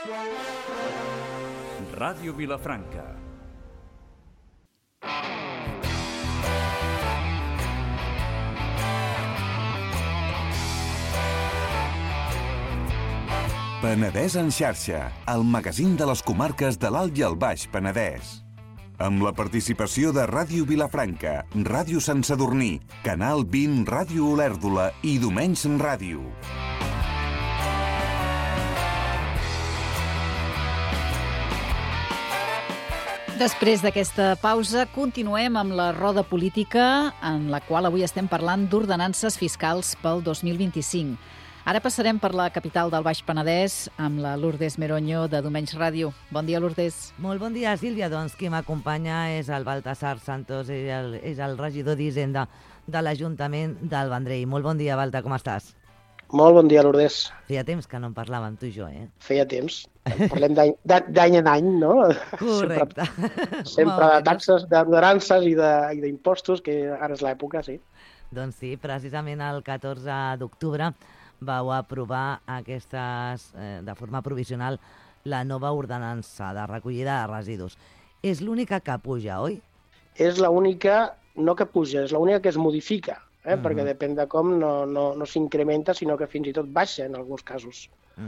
Ràdio Vilafranca. Penedès en xarxa, el magazín de les comarques de l'Alt i el Baix Penedès. Amb la participació de Ràdio Vilafranca, Ràdio Sant Sadurní, Canal 20, Ràdio Olèrdola i Domenys Ràdio. Després d'aquesta pausa, continuem amb la roda política, en la qual avui estem parlant d'ordenances fiscals pel 2025. Ara passarem per la capital del Baix Penedès amb la Lourdes Meroño de Domenys Ràdio. Bon dia, Lourdes. Molt bon dia, Sílvia. Doncs qui m'acompanya és el Baltasar Santos, és el regidor d'Hisenda de l'Ajuntament del Vendrell. Molt bon dia, Balta, com estàs? Molt bon dia, Lourdes. Feia temps que no en parlàvem, tu i jo, eh? Feia temps. Parlem d'any en any, no? Correcte. Sempre de taxes, d'ordenances i d'impostos, que ara és l'època, sí. Doncs sí, precisament el 14 d'octubre vau aprovar de forma provisional la nova ordenança de recollida de residus. És l'única que puja, oi? És l'única, no que puja, és l'única que es modifica, perquè depèn de com no s'incrementa, sinó que fins i tot baixa en alguns casos.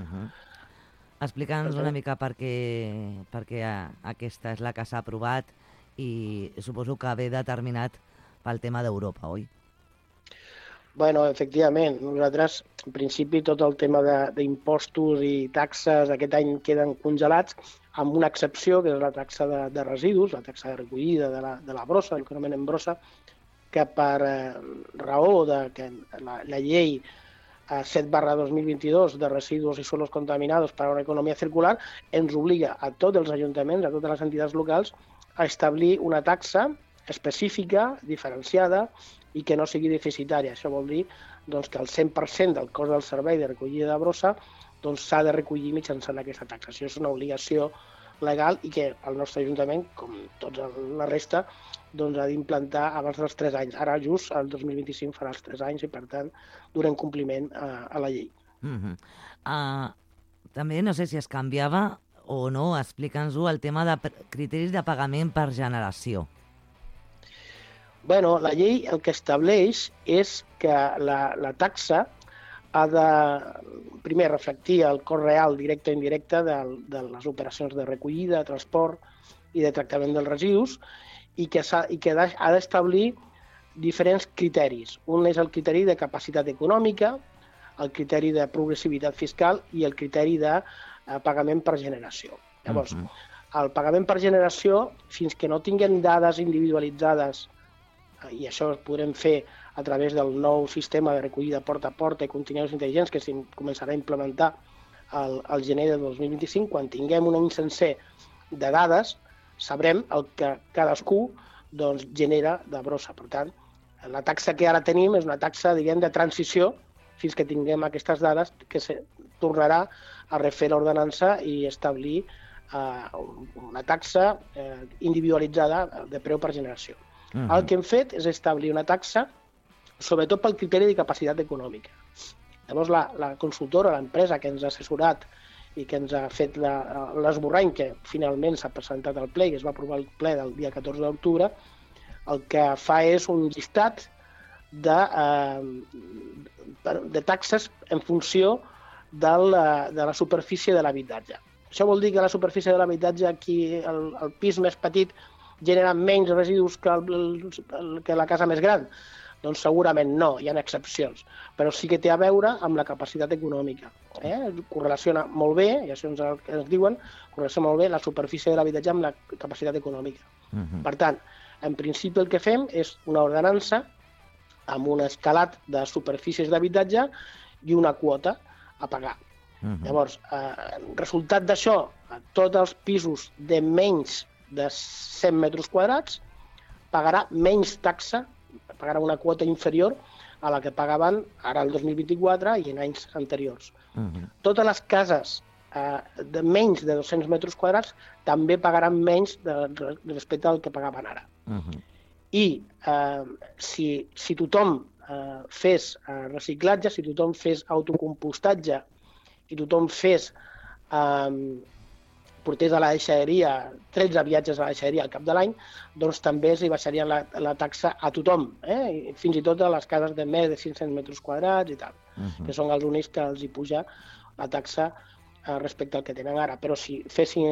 Explica'ns una mica per què aquesta és la que s'ha aprovat i suposo que ve determinat pel tema d'Europa, oi? Bueno, efectivament, nosaltres, en principi, tot el tema d'impostos i taxes aquest any queden congelats, amb una excepció, que és la taxa de residus, la taxa de recollida de la brossa, el que anomenem brossa, que per raó que la llei 7/2022 de residus i suelos contaminados para una economía circular ens obliga a tots els ajuntaments, a totes les entitats locals, a establir una taxa específica, diferenciada, i que no sigui deficitària. Això vol dir que el 100% del cost del servei de recollida de brossa s'ha de recollir mitjançant aquesta taxa. Això és una obligació legal i que el nostre Ajuntament, com tota la resta, ha d'implantar abans dels 3 anys. Ara just el 2025 farà els 3 anys i, per tant, donem compliment a la llei. També no sé si es canviava o no, explica'ns-ho, el tema de criteris de pagament per generació. Bueno, la llei el que estableix és que la taxa ha de, primer, reflectir el cost real directe o indirecte de les operacions de recollida, de transport i de tractament dels residus i que ha d'establir diferents criteris. Un és el criteri de capacitat econòmica, el criteri de progressivitat fiscal i el criteri de pagament per generació. Llavors, el pagament per generació, fins que no tinguem dades individualitzades, i això ho podrem fer a través del nou sistema de recollida porta a porta i contenidors intel·ligents que es començarà a implementar al gener de 2025, quan tinguem un any sencer de dades, sabrem el que cadascú genera de brossa. Per tant, la taxa que ara tenim és una taxa, diguem, de transició fins que tinguem aquestes dades que tornarà a refer l'ordenança i establir una taxa individualitzada de preu per generació. El que hem fet és establir una taxa, sobretot pel criteri de capacitat econòmica. Llavors, la consultora, l'empresa que ens ha assessorat i que ens ha fet l'esborrany, que finalment s'ha presentat al ple i es va aprovar al ple del dia 14 d'octubre, el que fa és un llistat de taxes en funció de la superfície de l'habitatge. Això vol dir que la superfície de l'habitatge, aquí el pis més petit, genera menys residus que la casa més gran? Doncs segurament no, hi ha excepcions, però sí que té a veure amb la capacitat econòmica. Correlaciona molt bé, i això ens diuen, correlaciona molt bé la superfície de l'habitatge amb la capacitat econòmica. Per tant, en principi el que fem és una ordenança amb un escalat de superfícies d'habitatge i una quota a pagar. Llavors, resultat d'això, tots els pisos de menys de 100 metres quadrats pagarà menys taxa, pagarà una quota inferior a la que pagaven ara el 2024 i en anys anteriors. Totes les cases de menys de 200 metres quadrats també pagaran menys respecte al que pagaven ara. I si tothom fes reciclatge, si tothom fes autocompostatge i tothom fes portés a la deixalleria 13 viatges a la deixalleria al cap de l'any, doncs també es baixaria la taxa a tothom, fins i tot a les cases de més de 500 metres quadrats i tal, que són els únics que els hi puja la taxa respecte al que tenen ara. Però si fessin,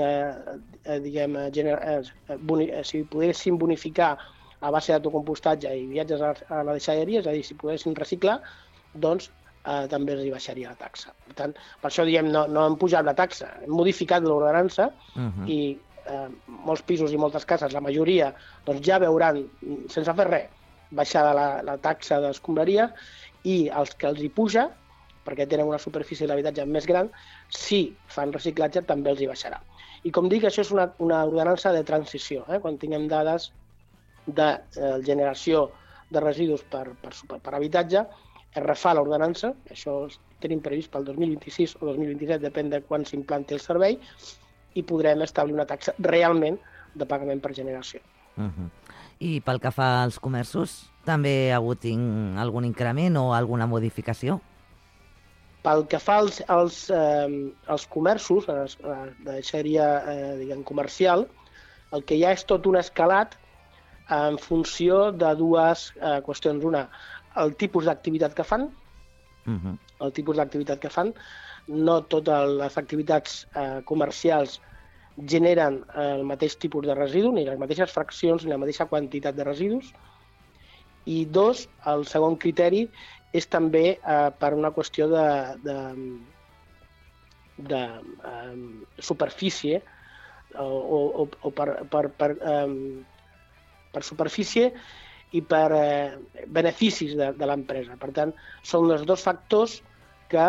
si poguessin bonificar a base d'autocompostatge i viatges a la deixalleria, és a dir, si poguessin reciclar, doncs també es baixaria la taxa. Per tant, per això diem, no hem pujat la taxa, hem modificat l'ordenança i molts pisos i moltes cases, la majoria, doncs ja veuran, sense fer res, baixada la taxa d'escombraria, i els que els hi puja, perquè tenen una superfície de l'habitatge més gran, si fan reciclatge també els hi baixarà. I com dic, això és una ordenança de transició. Quan tinguem dades de generació de residus per habitatge, es refà l'ordenança, això tenim previst pel 2026 o 2027, depèn de quan s'implanti el servei, i podrem establir una taxa realment de pagament per generació. I pel que fa als comerços, també ha hagut algun increment o alguna modificació? Pel que fa als comerços, la deixalleria comercial, el que hi ha és tot un escalat en funció de dues qüestions. Una, el tipus d'activitat que fan. El tipus d'activitat que fan. No totes les activitats comercials generen el mateix tipus de residu, ni les mateixes fraccions, ni la mateixa quantitat de residus. I dos, el segon criteri és també per una qüestió de superfície o per superfície i per beneficis de l'empresa. Per tant, són els dos factors que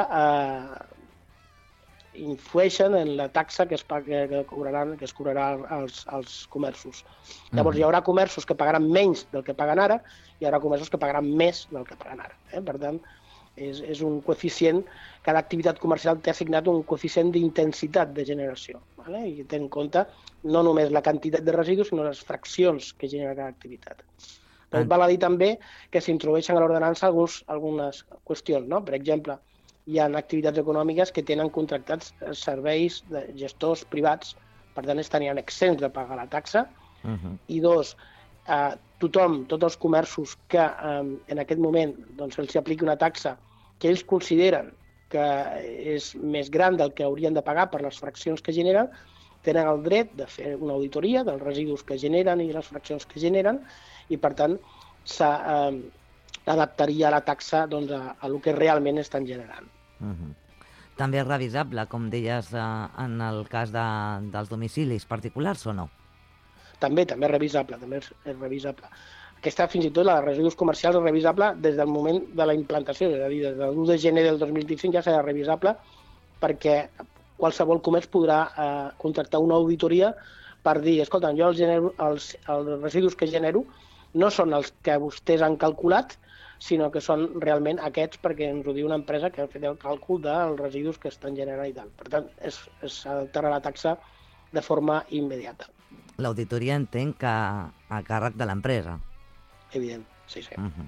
influeixen en la taxa que es cobrarà als comerços. Llavors, hi haurà comerços que pagaran menys del que paguen ara, i hi haurà comerços que pagaran més del que paguen ara. Per tant, és un coeficient, cada activitat comercial té assignat un coeficient d'intensitat de generació, i té en compte no només la quantitat de residus, sinó les fraccions que genera cada activitat. Però val a dir també que s'introdueixen a l'ordenança algunes qüestions. Per exemple, hi ha activitats econòmiques que tenen contractats serveis de gestors privats, per tant estarien exempts de pagar la taxa. I dos, tothom, tots els comerços que en aquest moment se'ls apliqui una taxa que ells consideren que és més gran del que haurien de pagar per les fraccions que generen, tenen el dret de fer una auditoria dels residus que generen i les fraccions que generen, i per tant s'adaptaria la taxa a el que realment estan generant. També és revisable, com deies, en el cas dels domicilis particulars o no? També és revisable, és revisable. Aquesta, fins i tot, la de residus comercials és revisable des del moment de la implantació, és a dir, des del 1 de gener del 2025 ja serà revisable, perquè qualsevol comerç podrà contractar una auditoria per dir, escolta, jo els residus que genero no són els que vostès han calculat, sinó que són realment aquests, perquè ens ho diu una empresa que ha fet el càlcul dels residus que estan generant i tal. Per tant, s'adaptarà la taxa de forma immediata. L'auditoria entenc que a càrrec de l'empresa. Evident, sí.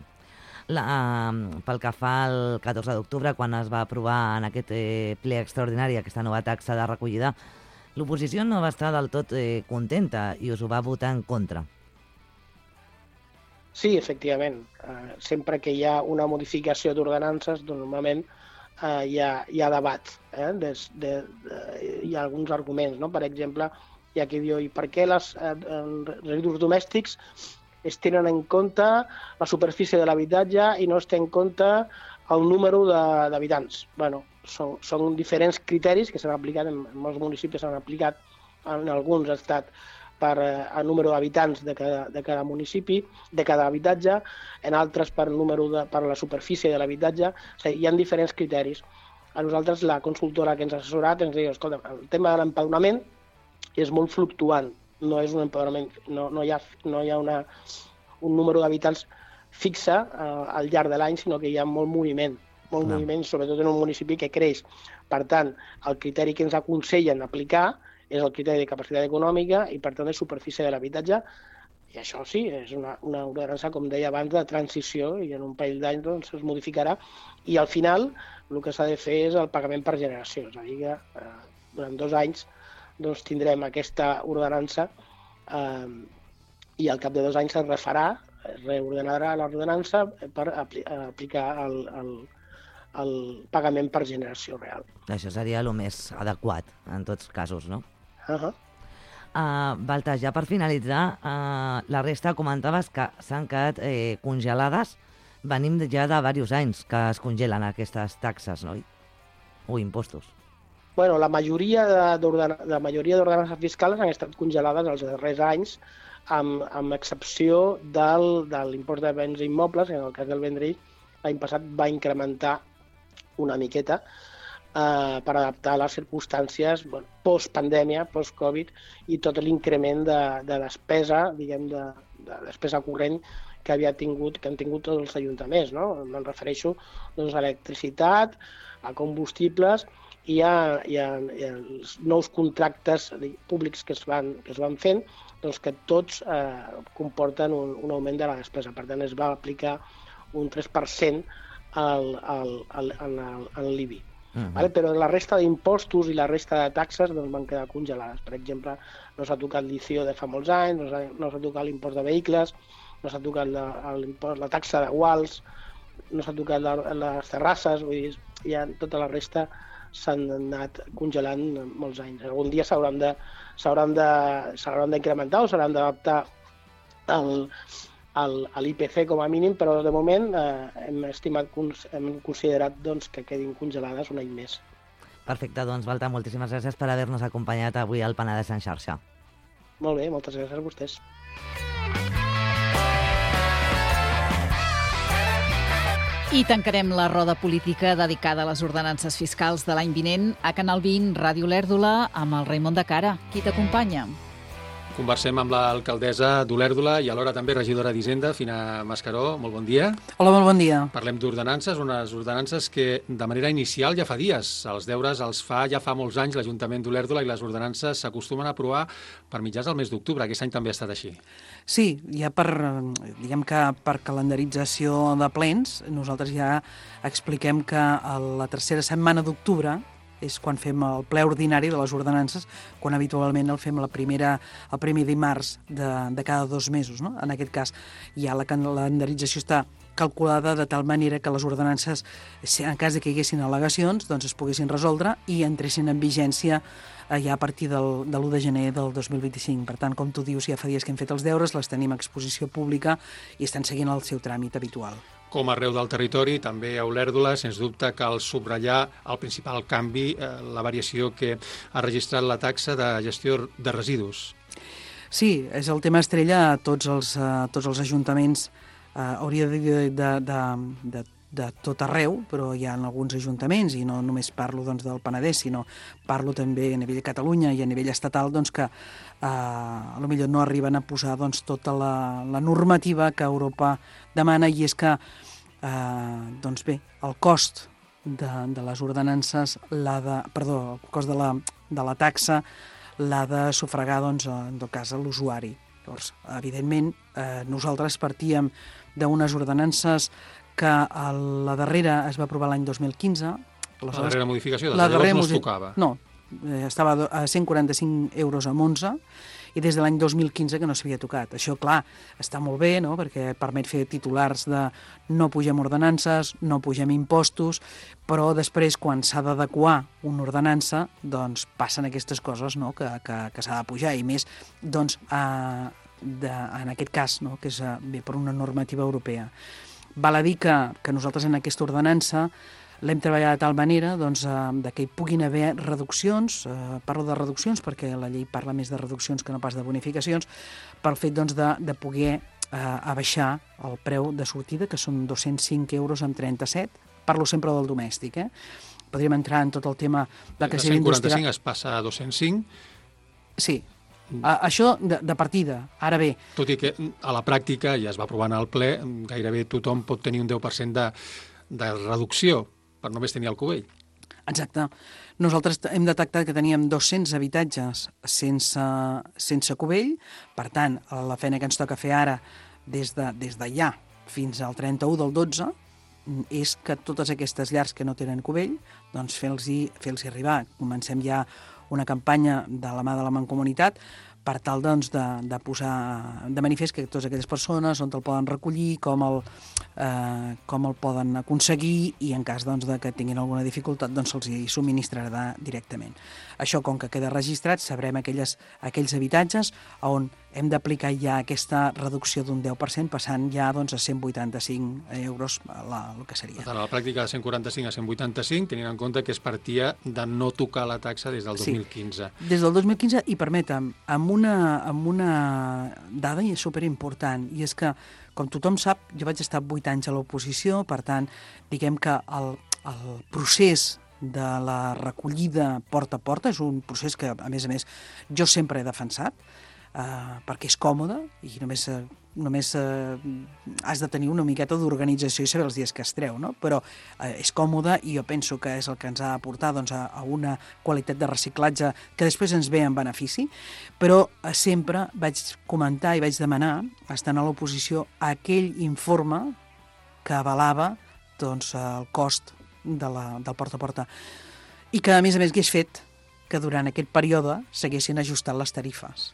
Pel que fa al 14 d'octubre, quan es va aprovar en aquest ple extraordinari aquesta nova taxa de recollida, l'oposició no va estar del tot contenta i us ho va votar en contra. Sí, efectivament. Sempre que hi ha una modificació d'ordenances, normalment hi ha debat. Hi ha alguns arguments. Per exemple, hi ha qui diu per què els residus domèstics es tenen en compte la superfície de l'habitatge i no es té en compte el número d'habitants. Són diferents criteris que s'han aplicat, en molts municipis s'han aplicat, en alguns ha estat per el número d'habitants de cada municipi, de cada habitatge, en altres per la superfície de l'habitatge. Hi ha diferents criteris. A nosaltres la consultora que ens ha assessorat ens diu, escolta, el tema de l'empadronament és molt fluctuant, no és un empadronament, no hi ha un número d'habitants fixe al llarg de l'any, sinó que hi ha molt moviment, sobretot en un municipi que creix. Per tant, el criteri que ens aconsellen aplicar és el criteri de capacitat econòmica i, per tant, de superfície de l'habitatge. I això sí, és una ordenança, com deia abans, de transició, i en un parell d'anys es modificarà. I al final el que s'ha de fer és el pagament per generació, és a dir, que durant 2 anys doncs tindrem aquesta ordenança i al cap de 2 anys es refarà, es reordenarà l'ordenança per aplicar el pagament per generació real. Això seria el més adequat, en tots casos, no? Baltas, ja per finalitzar, la resta comentaves que s'han quedat congelades. Venim ja de diversos anys que es congelen aquestes taxes, no? O impostos. Bueno, la majoria d'ordenances fiscals han estat congelades els darrers anys, amb excepció de l'impost de béns immobles, que en el cas del Vendrell l'any passat va incrementar una miqueta per adaptar les circumstàncies post-pandèmia, post-Covid, i tot l'increment de despesa, diguem, de despesa corrent que han tingut tots els ajuntaments, no? Me'n refereixo doncs, a electricitat, a combustibles i a els nous contractes públics que es van fent, doncs que tots comporten un augment de la despesa. Per tant, es va aplicar un 3% en l'IBI. Però la resta d'impostos i la resta de taxes doncs, van quedar congelades. Per exemple, no s'ha tocat l'ICIO de fa molts anys, no s'ha tocat l'impost de vehicles, no s'ha tocat la taxa de guals, no s'ha tocat les terrasses, vull dir, ja tota la resta s'han anat congelant molts anys. Algun dia s'hauran d'incrementar o s'hauran d'adaptar a l'IPC com a mínim, però de moment hem considerat doncs, que quedin congelades un any més. Perfecte, doncs Balta, moltíssimes gràcies per haver-nos acompanyat avui al Penedès en xarxa. Molt bé, moltes gràcies a vostès. I tancarem la roda política dedicada a les ordenances fiscals de l'any vinent a Canal 20, Ràdio Olèrdola, amb el Raimon de Cara. Qui t'acompanya? Conversem amb l'alcaldessa d'Olèrdola i alhora també regidora d'Hisenda, Fina Mascaró. Molt bon dia. Hola, molt bon dia. Parlem d'ordenances, unes ordenances que de manera inicial ja fa dies. Els deures els fa ja fa molts anys l'Ajuntament d'Olèrdola i les ordenances s'acostumen a aprovar per mitjans del mes d'octubre. Aquest any també ha estat així. Sí, ja per calendarització de plens, nosaltres ja expliquem que a la tercera setmana d'octubre és quan fem el ple ordinari de les ordenances, quan habitualment el fem el primer dimarts de cada 2 mesos. No? En aquest cas, ja la calendarització està calculada de tal manera que les ordenances, en cas de que hi haguessin al·legacions, doncs es poguessin resoldre i entressin en vigència ja a partir de l'1 de gener del 2025. Per tant, com tu dius, ja fa dies que hem fet els deures, les tenim a exposició pública i estan seguint el seu tràmit habitual. Com arreu del territori, també a Olèrdola, sens dubte cal subratllar el principal canvi, la variació que ha registrat la taxa de gestió de residus. Sí, és el tema estrella a tots els ajuntaments. Hauria de dir de tot arreu, però hi ha alguns ajuntaments, i no només parlo doncs, del Penedès, sinó parlo també a nivell de Catalunya i a nivell estatal, doncs, que potser no arriben a posar doncs, tota la normativa que Europa demana, i és que doncs bé, el cost de les ordenances, el cost de la taxa l'ha de sufragar, doncs, en tot cas, l'usuari. Llavors, evidentment, nosaltres partíem d'unes ordenances que la darrera es va aprovar l'any 2015. La darrera modificació, llavors no es tocava. No, estava a 145 euros amb 11, i des de l'any 2015 que no s'havia tocat. Això, clar, està molt bé, no?, perquè permet fer titulars de no pugem ordenances, no pugem impostos, però després, quan s'ha d'adequar una ordenança, doncs passen aquestes coses, no?, que s'ha de pujar, i més, doncs, en aquest cas, no?, que és per una normativa europea. Val a dir que nosaltres en aquesta ordenança l'hem treballat de tal manera doncs, que hi puguin haver reduccions. Parlo de reduccions perquè la llei parla més de reduccions que no pas de bonificacions, pel fet doncs, de poder abaixar el preu de sortida, que són 205 euros amb 37. Parlo sempre del domèstic. Podríem entrar en tot el tema de que sigui industrial. 145 es passa a 205? Sí. Això de partida. Ara bé... Tot i que a la pràctica, ja es va aprovant al ple, gairebé tothom pot tenir un 10% de reducció per només tenir el cubell. Exacte. Nosaltres hem detectat que teníem 200 habitatges sense cubell. Per tant, la feina que ens toca fer ara, des de ja fins al 31 del 12, és que totes aquestes llars que no tenen cubell, doncs fer-los arribar. Comencem ja una campanya de la mà de la Mancomunitat per tal doncs, de posar de manifest que totes aquelles persones on el poden recollir, com el poden aconseguir i en cas doncs, de que tinguin alguna dificultat doncs, se'ls hi subministrarà directament. Això, com que queda registrat, sabrem aquells habitatges on hem d'aplicar ja aquesta reducció d'un 10%, passant ja doncs, a 185 euros el que seria. Per tant, a la pràctica de 145 a 185, tenint en compte que es partia de no tocar la taxa des del 2015. Sí, des del 2015, i permetem, amb una dada superimportant, i és que, com tothom sap, jo vaig estar 8 anys a l'oposició, per tant, diguem que el procés de la recollida porta a porta és un procés que, a més, jo sempre he defensat, perquè és còmode i només has de tenir una miqueta d'organització i saber els dies que es treu, no? Però és còmode i jo penso que és el que ens ha de portar doncs, a una qualitat de reciclatge que després ens ve en benefici, però sempre vaig comentar i vaig demanar, estant a l'oposició, aquell informe que avalava doncs, el cost del porta a porta i que, a més, hagués fet que durant aquest període s'haguessin ajustat les tarifes.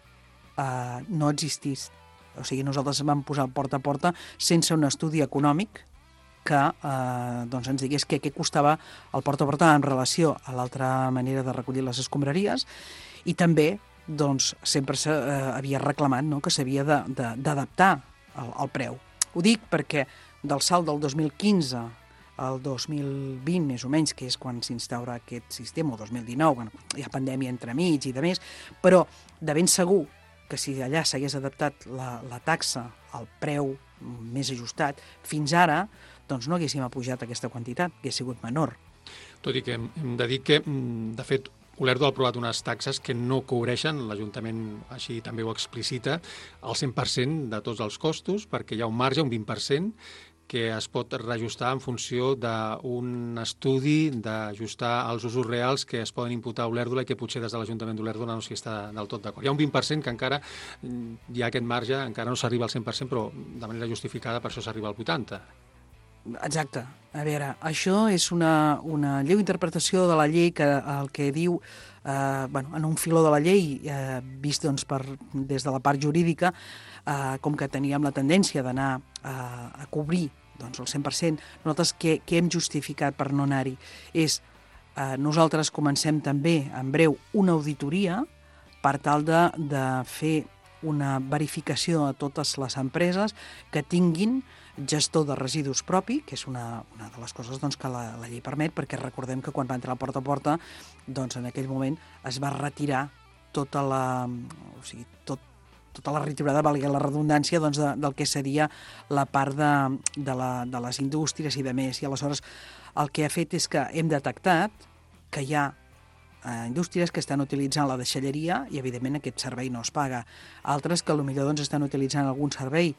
No existís. O sigui, nosaltres vam posar el porta a porta sense un estudi econòmic que doncs ens digués què costava el porta a porta en relació a l'altra manera de recollir les escombraries i també doncs, sempre s'havia reclamat, no?, que s'havia d'adaptar el preu. Ho dic perquè del salt del 2015 al 2020, més o menys, que és quan s'instaura aquest sistema, o 2019, bueno, hi ha pandèmia entremig i de més, però de ben segur que si allà s'hagués adaptat la taxa al preu més ajustat, fins ara doncs no haguéssim apujat aquesta quantitat, hagués sigut menor. Tot i que hem de dir que, de fet, Olèrdola ha aprovat unes taxes que no cobreixen, l'Ajuntament així també ho explicita, el 100% de tots els costos, perquè hi ha un marge, un 20%, que es pot reajustar en funció d'un estudi d'ajustar els usos reals que es poden imputar a Olèrdola i que potser des de l'Ajuntament d'Olèrdola no s'hi està del tot d'acord. Hi ha un 20% que encara hi ha aquest marge, encara no s'arriba al 100%, però de manera justificada per això s'arriba al 80%. Exacte. A veure, això és una lleu interpretació de la llei que el que diu, en un filó de la llei, vist doncs, des de la part jurídica, com que teníem la tendència d'anar a cobrir doncs, el 100%, nosaltres què hem justificat per no anar-hi? És, nosaltres comencem també, en breu, una auditoria per tal de fer una verificació a totes les empreses que tinguin gestor de residus propi, que és una de les coses doncs, que la llei permet, perquè recordem que quan va entrar porta a porta, doncs, en aquell moment es va retirar tota la retirada, valgui la redundància, doncs, del que seria la part de les indústries i de més. I aleshores el que ha fet és que hem detectat que hi ha indústries que estan utilitzant la deixalleria i, evidentment, aquest servei no es paga. Altres que potser doncs, estan utilitzant algun servei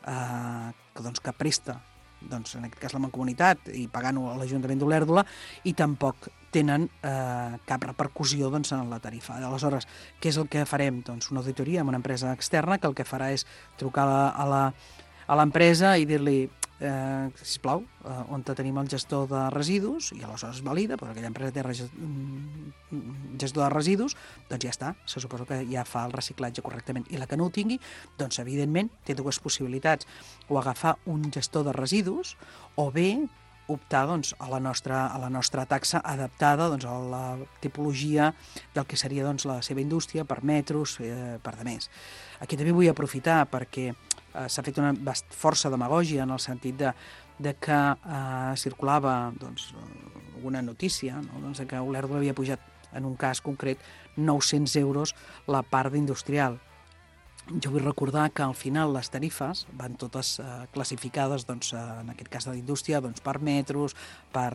que presta, doncs, en aquest cas la Mancomunitat, i pagant-ho a l'Ajuntament d'Olèrdola, i tampoc tenen cap repercussió doncs, en la tarifa. Aleshores, què és el que farem? Doncs una auditoria amb una empresa externa que el que farà és trucar a l'empresa i dir-li sisplau, on tenim el gestor de residus, i aleshores es valida, però aquella empresa té gestor de residus, doncs ja està, se suposa que ja fa el reciclatge correctament. I la que no ho tingui, doncs evidentment té dues possibilitats, o agafar un gestor de residus, o bé optar doncs, a la nostra taxa adaptada doncs, a la tipologia del que seria doncs, la seva indústria, per metros, per de més. Aquí també vull aprofitar perquè s'ha fet una força demagògia en el sentit de que circulava doncs, alguna notícia, no? Doncs que Olèrdola havia pujat, en un cas concret, 900 euros la part d'industrial. Jo vull recordar que al final les tarifes van totes classificades, doncs, en aquest cas de l'indústria, doncs, per metros, per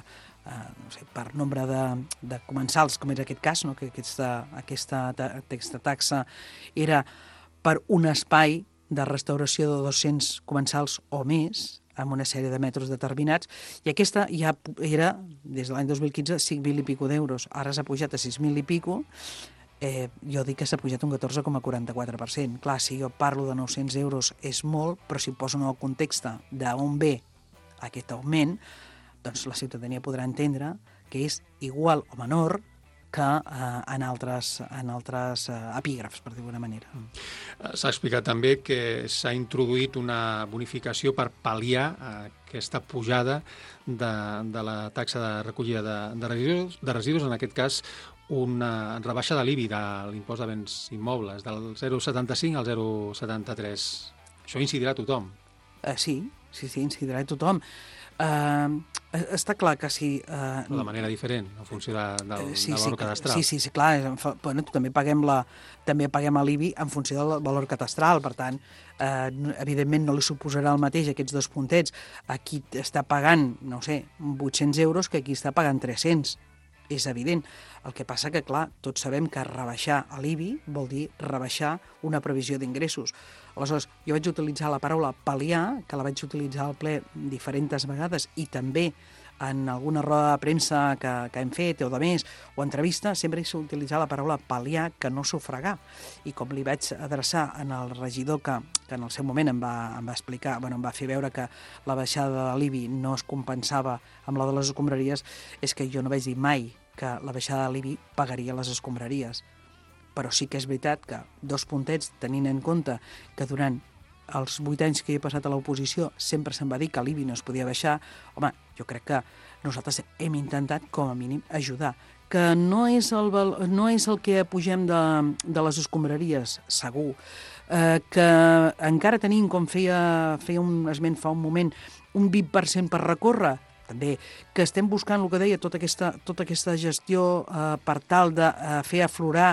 nombre de comensals, com era aquest cas, no? Que aquesta taxa era per un espai de restauració de 200 comensals o més, amb una sèrie de metres determinats, i aquesta ja era, des de l'any 2015, 5.000 i pico d'euros. Ara s'ha pujat a 6.000 i pico, jo dic que s'ha pujat un 14,44%. Clar, si jo parlo de 900 euros és molt, però si poso en el context d'on ve aquest augment, doncs la ciutadania podrà entendre que és igual o menor que en altres epígrafs, per dir d'alguna manera. S'ha explicat també que s'ha introduït una bonificació per pal·liar aquesta pujada de la taxa de recollida de residus, en aquest cas una rebaixa de l'IBI, de l'impost de béns immobles, del 0,75 al 0,73. Això incidirà a tothom. Sí, incidirà a tothom. Està clar que sí... Però de manera diferent, en funció del valor cadastral. Sí, clar. Bueno, també paguem l'IBI en funció del valor cadastral, per tant, evidentment no li suposarà el mateix aquests 2 puntets. Aquí està pagant, no sé, 800 euros que aquí està pagant 300. És evident. El que passa que, clar, tots sabem que rebaixar l'IBI vol dir rebaixar una previsió d'ingressos. Aleshores, jo vaig utilitzar la paraula pal·liar, que la vaig utilitzar al ple diferents vegades, i també en alguna roda de premsa que hem fet, o de més, o entrevista, sempre he utilitzat la paraula pal·liar, que no sufragar. I com li vaig adreçar al regidor que en el seu moment em va explicar, em va fer veure que la baixada de l'IBI no es compensava amb la de les escombraries, és que jo no vaig dir mai que la baixada de l'IBI pagaria les escombraries. Però sí que és veritat que 2 puntets, tenint en compte que durant els 8 anys que he passat a l'oposició sempre se'm va dir que l'IBI no es podia baixar, home, jo crec que nosaltres hem intentat, com a mínim, ajudar. Que no és el que pugem de les escombraries, segur. Que encara tenim, com feia un esment fa un moment, un 20% per recórrer, també, que estem buscant, el que deia, tota aquesta gestió per tal de fer aflorar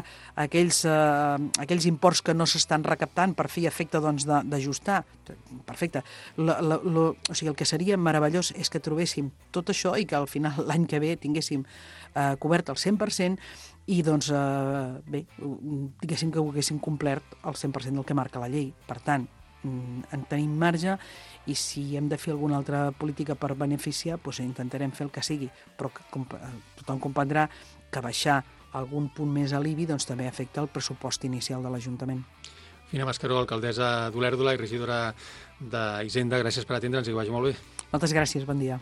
aquells imports que no s'estan recaptant per fer efecte d'ajustar. Perfecte. O sigui, el que seria meravellós és que trobéssim tot això i que al final l'any que ve tinguéssim cobert el 100% i, doncs, bé, diguéssim que ho haguéssim complert el 100% del que marca la llei. Per tant, en tenim marge i si hem de fer alguna altra política per beneficiar, doncs intentarem fer el que sigui, però tothom comprendrà que baixar algun punt més a l'IBI doncs també afecta el pressupost inicial de l'Ajuntament. Fina Mascaró, alcaldessa d'Olèrdola i regidora d'Hisenda, gràcies per atendre'ns i que vagi molt bé. Moltes gràcies, bon dia.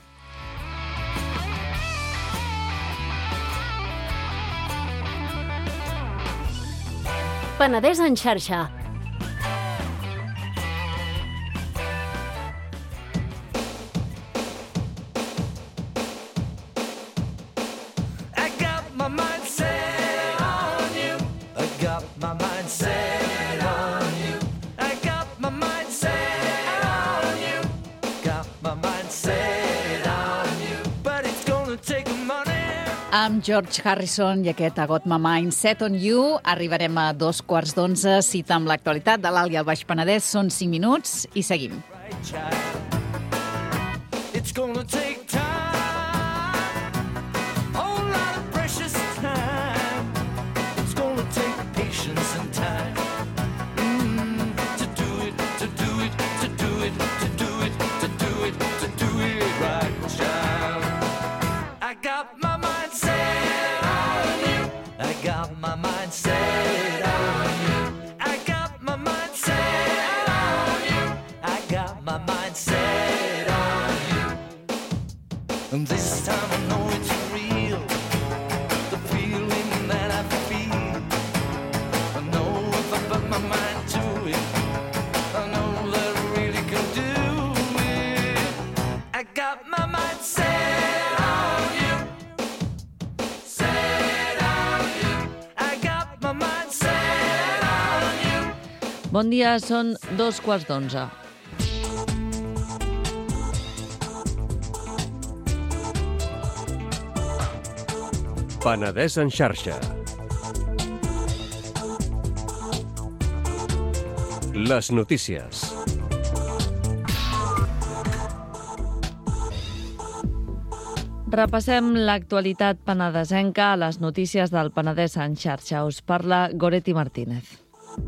Penedès en xarxa. Amb George Harrison i aquest I Got My Mind Set on You arribarem a 11:15, cita amb l'actualitat de l'Alt i el Baix Penedès. Són 5 minuts i seguim. It's gonna take time. And this time I know it's real, the feeling that I feel. I know if I put my mind to it, I know that I really can do it. I got my mind set on you, set on you. I got my mind set on you. Bon dia, són 11:15. Penedès en xarxa. Les notícies. Repassem l'actualitat penedesenca a les notícies del Penedès en xarxa. Us parla Goretti Martínez.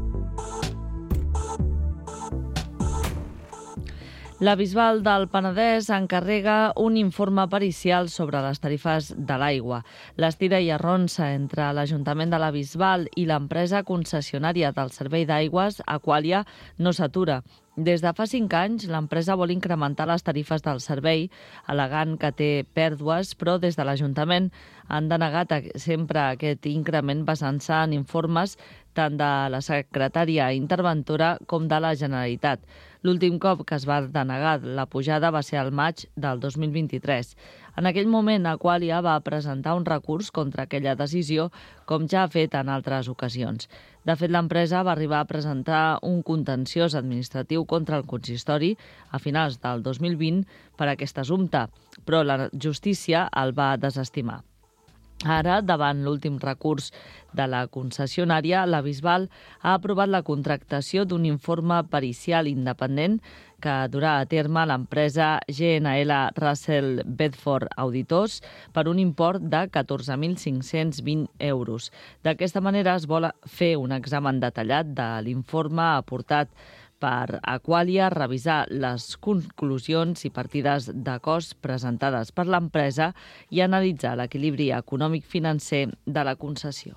La Bisbal del Penedès encarrega un informe pericial sobre les tarifes de l'aigua. L'estira i arronsa entre l'Ajuntament de la Bisbal i l'empresa concessionària del servei d'aigües, Aqualia, no s'atura. Des de fa 5 anys, l'empresa vol incrementar les tarifes del servei, al·legant que té pèrdues, però des de l'Ajuntament han denegat sempre aquest increment basant-se en informes tant de la secretària interventora com de la Generalitat. L'últim cop que es va denegar la pujada va ser al maig del 2023. En aquell moment, Aqualia va presentar un recurs contra aquella decisió, com ja ha fet en altres ocasions. De fet, l'empresa va arribar a presentar un contenciós administratiu contra el consistori a finals del 2020 per aquest assumpte, però la justícia el va desestimar. Ara, davant l'últim recurs de la concessionària, la Bisbal ha aprovat la contractació d'un informe pericial independent que durà a terme l'empresa GNL Russell Bedford Auditors per un import de 14.520 euros. D'aquesta manera es vol fer un examen detallat de l'informe aportat per Aqualia, revisar les conclusions i partides de cost presentades per l'empresa i analitzar l'equilibri econòmic-financer de la concessió.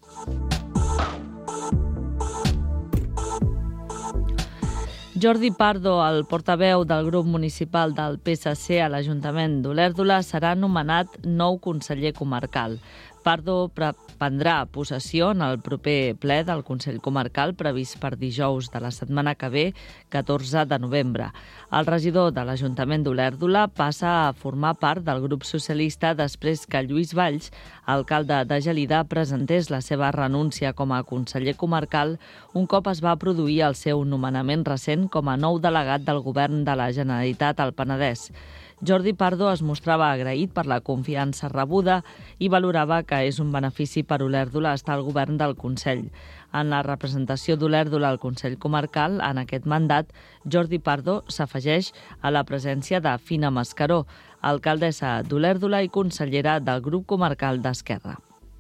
Jordi Pardo, el portaveu del grup municipal del PSC a l'Ajuntament d'Olèrdola, serà nomenat nou conseller comarcal. Pardo prendrà possessió en el proper ple del Consell Comarcal previst per dijous de la setmana que ve, 14 de novembre. El regidor de l'Ajuntament d'Olèrdola passa a formar part del grup socialista després que Lluís Valls, alcalde de Gelida, presentés la seva renúncia com a conseller comarcal un cop es va produir el seu nomenament recent com a nou delegat del govern de la Generalitat al Penedès. Jordi Pardo es mostrava agraït per la confiança rebuda i valorava que és un benefici per Olèrdola estar al govern del Consell. En la representació d'Olèrdola al Consell Comarcal, en aquest mandat, Jordi Pardo s'afegeix a la presència de Fina Mascaró, alcaldessa d'Olèrdola i consellera del grup comarcal d'Esquerra.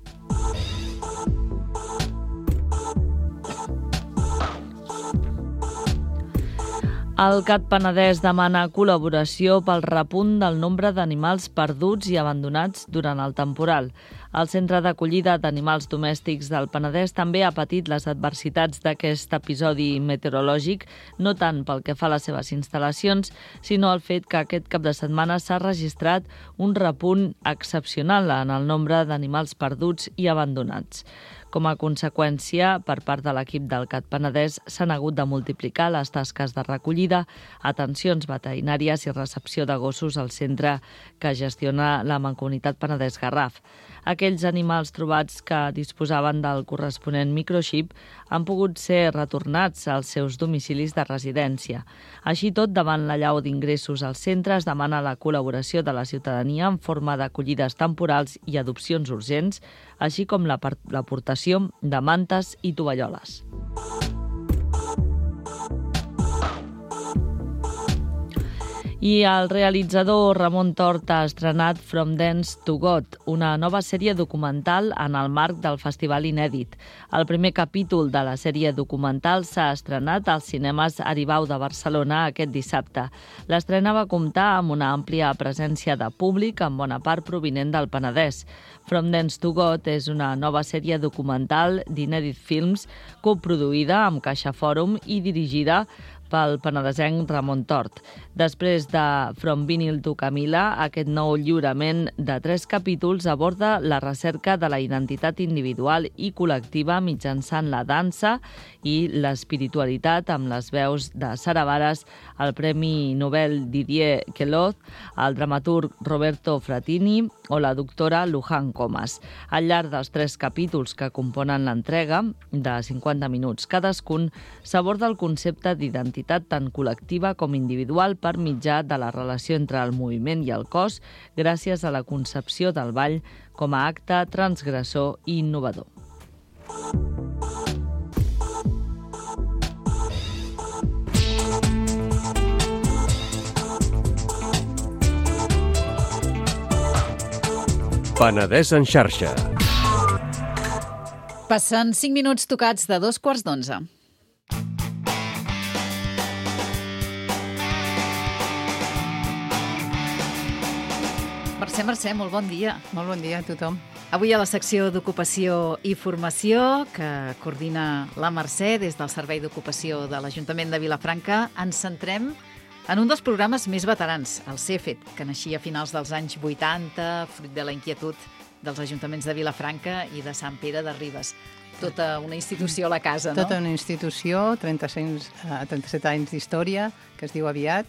El CAT Penedès demana col·laboració pel repunt del nombre d'animals perduts i abandonats durant el temporal. El Centre d'Acollida d'Animals Domèstics del Penedès també ha patit les adversitats d'aquest episodi meteorològic, no tant pel que fa a les seves instal·lacions, sinó el fet que aquest cap de setmana s'ha registrat un repunt excepcional en el nombre d'animals perduts i abandonats. Com a conseqüència, per part de l'equip del CAT Penedès, s'han hagut de multiplicar les tasques de recollida, atencions veterinàries i recepció de gossos al centre que gestiona la Mancomunitat Penedès Garraf. Aquells animals trobats que disposaven del corresponent microxip han pogut ser retornats als seus domicilis de residència. Així tot, davant l'allau d'ingressos als centres, demana la col·laboració de la ciutadania en forma d'acollides temporals i adopcions urgents, així com l'aportació de mantes i tovalloles. I el realitzador Ramon Tort ha estrenat From Dance to God, una nova sèrie documental en el marc del Festival Inèdit. El primer capítol de la sèrie documental s'ha estrenat als cinemes Aribau de Barcelona aquest dissabte. L'estrena va comptar amb una àmplia presència de públic, en bona part provinent del Penedès. From Dance to God és una nova sèrie documental d'Inèdit Films, coproduïda amb Caixa Fòrum i dirigida pel penedesenc Ramon Tort. Després de From Vinyl to Camila, aquest nou lliurament de 3 capítols aborda la recerca de la identitat individual i col·lectiva mitjançant la dansa i l'espiritualitat amb les veus de Sara Varas, el Premi Nobel Didier Queloz, el dramaturg Roberto Fratini o la doctora Luján Comas. Al llarg dels 3 capítols que componen l'entrega, de 50 minuts cadascun, s'aborda el concepte d'identitat tant col·lectiva com individual per mitjà de la relació entre el moviment i el cos, gràcies a la concepció del ball com a acte transgressor i innovador. Penedès en xarxa. Passen 5 minuts tocats de 11:15. Mercè, molt bon dia. Molt bon dia a tothom. Avui a la secció d'Ocupació i Formació, que coordina la Mercè des del Servei d'Ocupació de l'Ajuntament de Vilafranca, ens centrem en un dels programes més veterans, el CEFET, que naixia a finals dels anys 80, fruit de la inquietud dels ajuntaments de Vilafranca i de Sant Pere de Ribes. Tota una institució a la casa, no? Tota una institució, 37 anys d'història, que es diu aviat,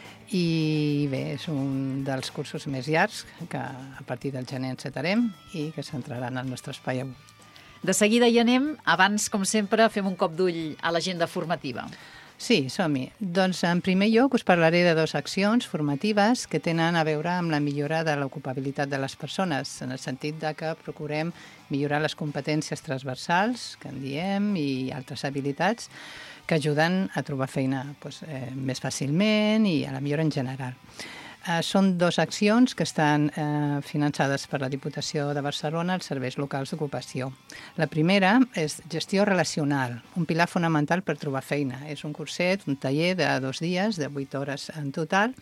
i bé, és un dels cursos més llargs que a partir del gener encetarem i que s'entraran al nostre espai avui. De seguida hi anem. Abans, com sempre, fem un cop d'ull a l'agenda formativa. Sí, som-hi. Doncs en primer lloc us parlaré de 2 accions formatives que tenen a veure amb la millora de l'ocupabilitat de les persones, en el sentit de que procurem millorar les competències transversals, que en diem, i altres habilitats que ajuden a trobar feina més fàcilment i a la millora en general. Són 2 accions que estan finançades per la Diputació de Barcelona als serveis locals d'ocupació. La primera és gestió relacional, un pilar fonamental per trobar feina. És un curset, un taller de 2 dies, de 8 hores en total,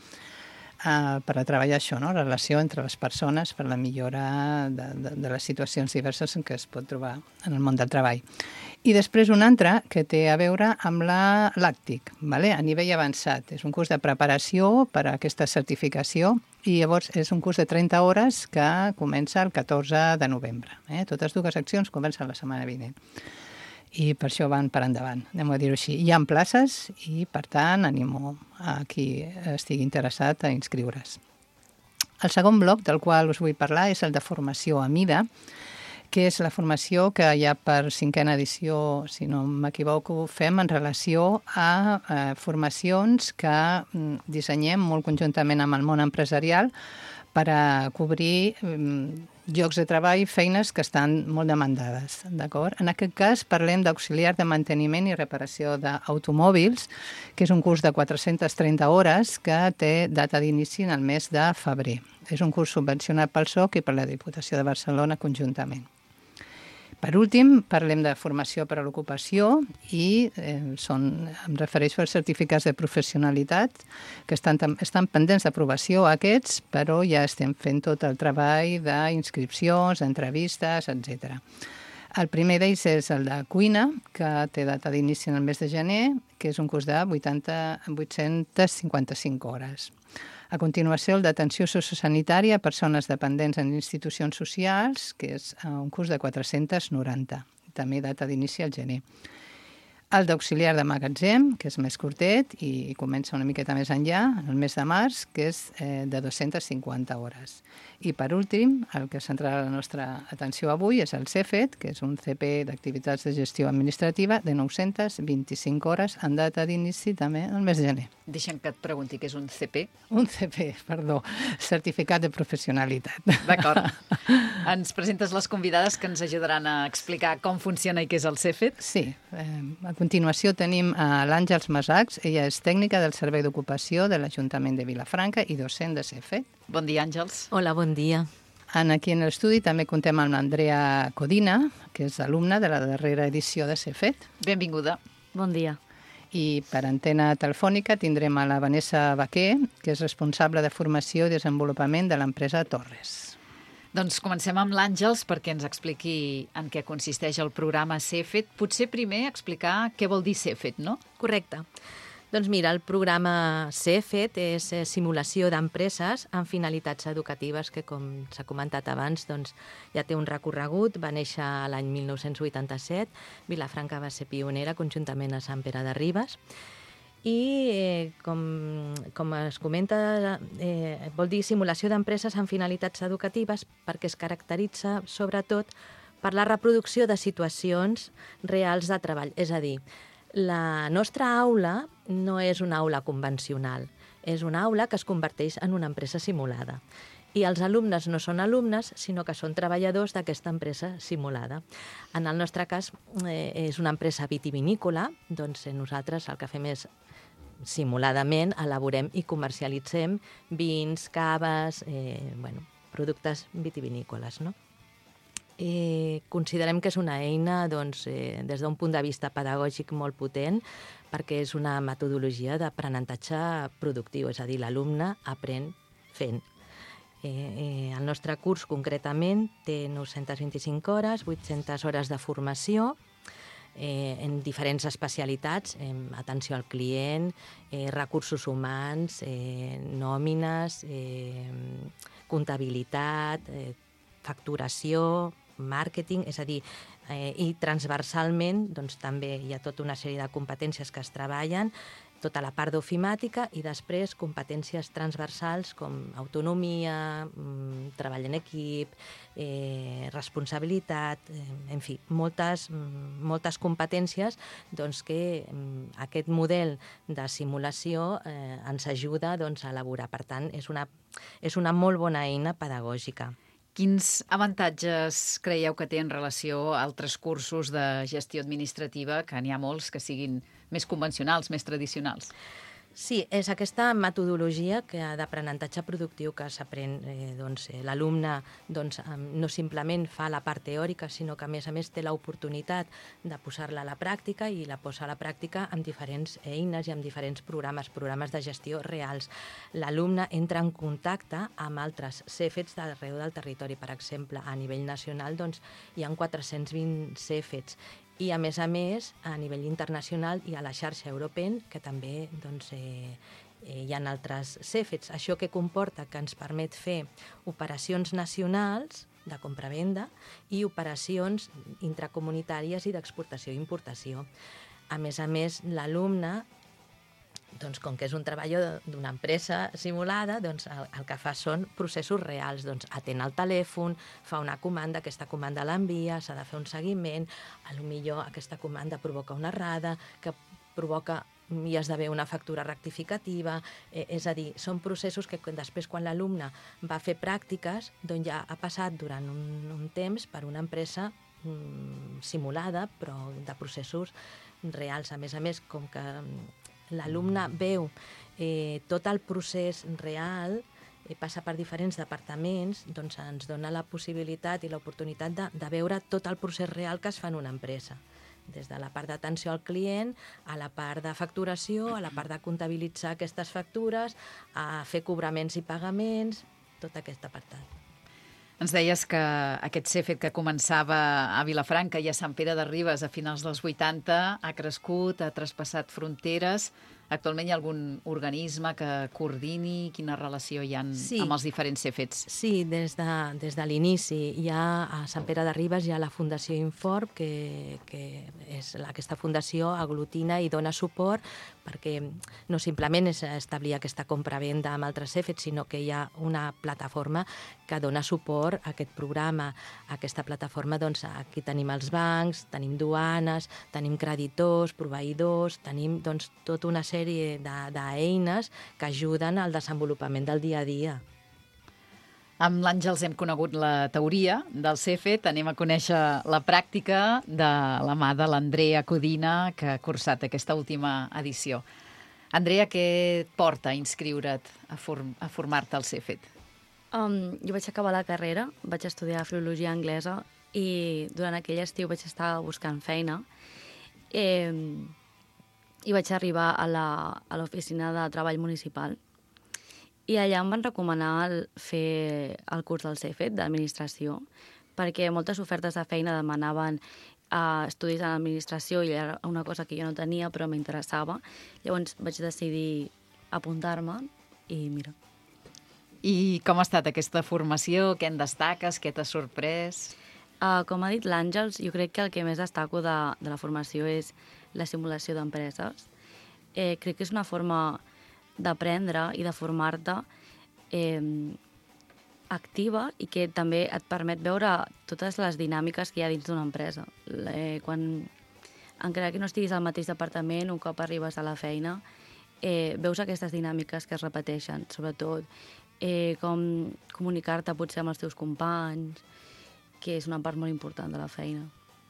per a treballar això, no? La relació entre les persones per la millora de les situacions diverses en què es pot trobar en el món del treball. I després un altre que té a veure amb la LACTIC, a nivell avançat. És un curs de preparació per a aquesta certificació i llavors és un curs de 30 hores que comença el 14 de novembre. Totes 2 accions comencen la setmana vinent. I per això van per endavant, anem a dir-ho així. Hi ha places i, per tant, animo a qui estigui interessat a inscriure's. El segon bloc del qual us vull parlar és el de formació a mida, que és la formació que ja per 5a edició, si no m'equivoco, fem en relació a formacions que dissenyem molt conjuntament amb el món empresarial per a cobrir llocs de treball, feines que estan molt demandades, d'acord? En aquest cas parlem d'auxiliar de manteniment i reparació d'automòbils, que és un curs de 430 hores que té data d'inici en el mes de febrer. És un curs subvencionat pel SOC i per la Diputació de Barcelona conjuntament. Per últim, parlem de formació per a l'ocupació i em refereixo als certificats de professionalitat que estan pendents d'aprovació aquests, però ja estem fent tot el treball d'inscripcions, entrevistes, etc. El primer d'ells és el de cuina, que té data d'inici en el mes de gener, que és un curs de 855 hores. A continuació, el d'atenció sociosanitària a persones dependents en institucions socials, que és un curs de 490, també data d'inici al gener. El d'auxiliar de magatzem, que és més curtet i comença una miqueta més enllà, el mes de març, que és de 250 hores. I per últim, el que centrarà la nostra atenció avui és el CEFET, que és un CP d'activitats de gestió administrativa de 925 hores en data d'inici també el mes de gener. Deixa'm que et pregunti què és un CP. Un CP, perdó, certificat de professionalitat. D'acord. Ens presentes les convidades que ens ajudaran a explicar com funciona i què és el CEFET? Sí. A continuació tenim l'Àngels Masacs. Ella és tècnica del Servei d'Ocupació de l'Ajuntament de Vilafranca i docent de CEFET. Bon dia, Àngels. Hola, bon dia. Aquí en l'estudi també contem amb l'Andrea Codina, que és alumna de la darrera edició de CEFET. Benvinguda. Bon dia. I per antena telefònica tindrem a la Vanessa Baquer, que és responsable de formació i desenvolupament de l'empresa Torres. Doncs comencem amb l'Àngels perquè ens expliqui en què consisteix el programa CEFET. Potser primer explicar què vol dir CEFET, no? Correcte. Doncs mira, el programa CEFET és simulació d'empreses amb finalitats educatives que, com s'ha comentat abans, doncs, ja té un recorregut. Va néixer l'any 1987. Vilafranca va ser pionera conjuntament a Sant Pere de Ribes. I, com es comenta, vol dir simulació d'empreses amb finalitats educatives perquè es caracteritza, sobretot, per la reproducció de situacions reals de treball. És a dir, la nostra aula no és una aula convencional, és una aula que es converteix en una empresa simulada. I els alumnes no són alumnes, sinó que són treballadors d'aquesta empresa simulada. En el nostre cas, és una empresa vitivinícola, doncs nosaltres el que fem és simuladament elaborem i comercialitzem vins, caves, productes vitivinícoles, no? Considerem que és una eina des d'un punt de vista pedagògic molt potent perquè és una metodologia d'aprenentatge productiu, és a dir, l'alumne aprèn fent. El nostre curs, concretament, té 925 hores, 800 hores de formació, en diferents especialitats, atenció al client, recursos humans, nòmines, comptabilitat, facturació, màrqueting, és a dir, i transversalment doncs, també hi ha tota una sèrie de competències que es treballen, tota la part d'ofimàtica i després competències transversals com autonomia, treball en equip, responsabilitat, en fi, moltes competències doncs, que aquest model de simulació ens ajuda doncs, a elaborar. Per tant, és una molt bona eina pedagògica. Quins avantatges creieu que té en relació a altres cursos de gestió administrativa, que n'hi ha molts que siguin més convencionals, més tradicionals? Sí, és aquesta metodologia d'aprenentatge productiu que s'aprèn. L'alumne no simplement fa la part teòrica, sinó que a més té l'oportunitat de posar-la a la pràctica i la posa a la pràctica amb diferents eines i amb diferents programes de gestió reals. L'alumne entra en contacte amb altres CFETs d'arreu del territori. Per exemple, a nivell nacional hi ha 420 CFETs. I, a més, a nivell internacional hi ha la xarxa Europen, que també hi ha altres CFETs. Això que comporta que ens permet fer operacions nacionals de compra-venda i operacions intracomunitàries i d'exportació i importació. A més, l'alumne, com que és un treball d'una empresa simulada, el que fa són processos reals. Atén el telèfon, fa una comanda, aquesta comanda l'envia, s'ha de fer un seguiment, potser aquesta comanda provoca una errada, que provoca i esdevé una factura rectificativa. És a dir, són processos que després, quan l'alumne va fer pràctiques, ja ha passat durant un temps per una empresa simulada, però de processos reals. A més, com que l'alumne veu tot el procés real, passa per diferents departaments, ens dona la possibilitat i l'oportunitat de veure tot el procés real que es fa en una empresa. Des de la part d'atenció al client, a la part de facturació, a la part de comptabilitzar aquestes factures, a fer cobraments i pagaments, tot aquest apartat. Ens deies que aquest CFET que començava a Vilafranca i a Sant Pere de Ribes a finals dels 80 ha crescut, ha traspassat fronteres. Actualment hi ha algun organisme que coordini? Quina relació hi ha amb els diferents CFETs? Sí, des de l'inici. A Sant Pere de Ribes hi ha la Fundació Inform, que aquesta fundació aglutina i dona suport perquè no simplement és establir aquesta compra-venda amb altres CFETs, sinó que hi ha una plataforma que dona suport a aquest programa. Aquesta plataforma, aquí tenim els bancs, tenim duanes, tenim creditors, proveïdors, tenim tota una sèrie d'eines que ajuden al desenvolupament del dia a dia. Amb l'Àngels hem conegut la teoria del CFET, anem a conèixer la pràctica de la mà de l'Andrea Codina, que ha cursat aquesta última edició. Andrea, què et porta a inscriure't a formar-te al CFET? Jo vaig acabar la carrera, vaig estudiar filologia anglesa i durant aquell estiu vaig estar buscant feina i vaig arribar a l'oficina de treball municipal. I allà em van recomanar fer el curs del CFET, d'administració, perquè moltes ofertes de feina demanaven estudis en administració i era una cosa que jo no tenia però m'interessava. Llavors vaig decidir apuntar-me i mira. I com ha estat aquesta formació? Què en destaques? Què t'ha sorprès? Com ha dit l'Àngels, jo crec que el que més destaco de la formació és la simulació d'empreses. Crec que és una forma d'aprendre i de formar-te activa i que també et permet veure totes les dinàmiques que hi ha dins d'una empresa. Encara que no estiguis al mateix departament, un cop arribes a la feina, veus aquestes dinàmiques que es repeteixen, sobretot com comunicar-te potser amb els teus companys, que és una part molt important de la feina.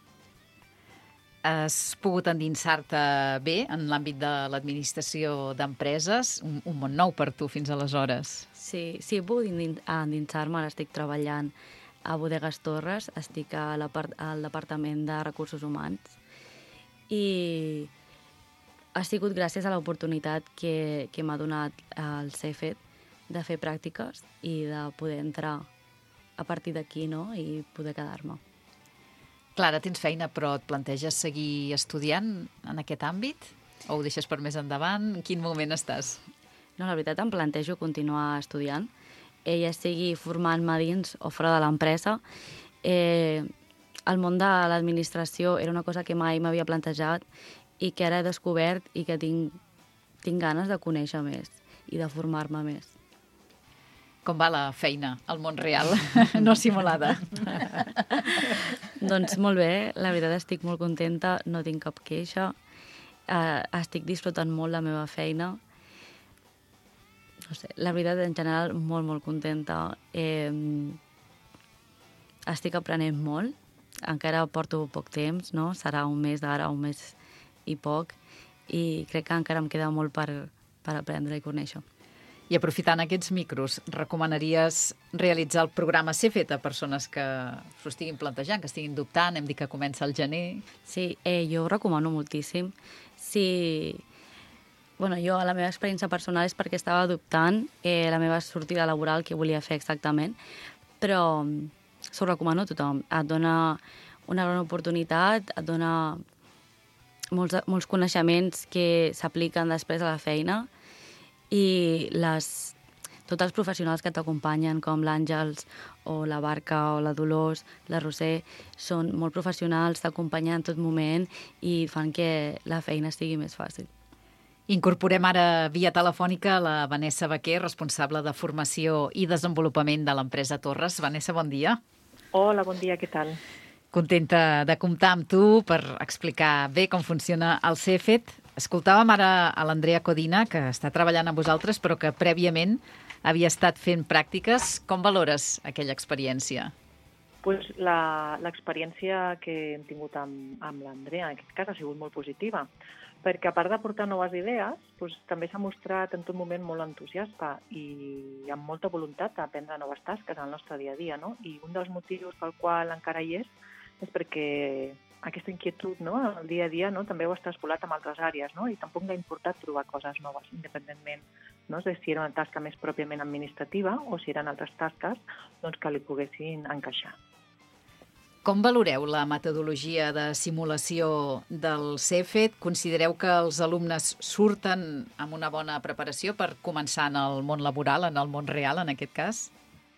Has pogut endinsar-te bé en l'àmbit de l'administració d'empreses, un món nou per tu fins aleshores. Sí, he pogut endinsar-me, ara estic treballant a Bodegas Torres, estic al Departament de Recursos Humans i ha sigut gràcies a l'oportunitat que m'ha donat el CFET de fer pràctiques i de poder entrar a partir d'aquí, no?, i poder quedar-me. Clara, tens feina, però et planteges seguir estudiant en aquest àmbit? O ho deixes per més endavant? En quin moment estàs? No, la veritat em plantejo continuar estudiant, ja sigui formant-me dins o fora de l'empresa. El món de l'administració era una cosa que mai m'havia plantejat i que ara he descobert i que tinc ganes de conèixer més i de formar-me més. Com va la feina al món real, no simulada? Doncs molt bé, la veritat estic molt contenta, no tinc cap queixa, estic disfrutant molt la meva feina. No sé, la veritat, en general, molt, molt contenta. Estic aprenent molt, encara porto poc temps, no? Serà un mes d'ara, un mes i poc, i crec que encara em queda molt per aprendre i conèixer. I aprofitant aquests micros, recomanaries realitzar el programa CEFET a persones que s'ho estiguin plantejant, que estiguin dubtant? Hem dit que comença al gener. Sí, jo ho recomano moltíssim. Sí, jo, la meva experiència personal és perquè estava dubtant la meva sortida laboral, que volia fer exactament, però s'ho recomano a tothom. Et dona una gran oportunitat, et dona molts coneixements que s'apliquen després a la feina, i tots els professionals que t'acompanyen, com l'Àngels o la Barca o la Dolors, la Roser, són molt professionals, t'acompanyen en tot moment i fan que la feina sigui més fàcil. Incorporem ara via telefònica la Vanessa Baquer, responsable de formació i desenvolupament de l'empresa Torres. Vanessa, bon dia. Hola, bon dia, què tal? Contenta de comptar amb tu per explicar bé com funciona el CEFET. Escoltàvem ara a l'Andrea Codina, que està treballant amb vosaltres, però que prèviament havia estat fent pràctiques. Com valores aquella experiència? Pues l'experiència que hem tingut amb l'Andrea, en aquest cas, ha sigut molt positiva, perquè a part de portar noves idees, també s'ha mostrat en tot moment molt entusiasta i amb molta voluntat d'aprendre noves tasques al nostre dia a dia, no? I un dels motius pel qual encara hi és perquè aquesta inquietud, no?, el dia a dia, no?, també ho està escolat en altres àrees, no?, i tampoc l'ha importat trobar coses noves, independentment, no?, de si era una tasca més pròpiament administrativa o si eren altres tasques que li poguessin encaixar. Com valoreu la metodologia de simulació del CEFET? Considereu que els alumnes surten amb una bona preparació per començar en el món laboral, en el món real, en aquest cas?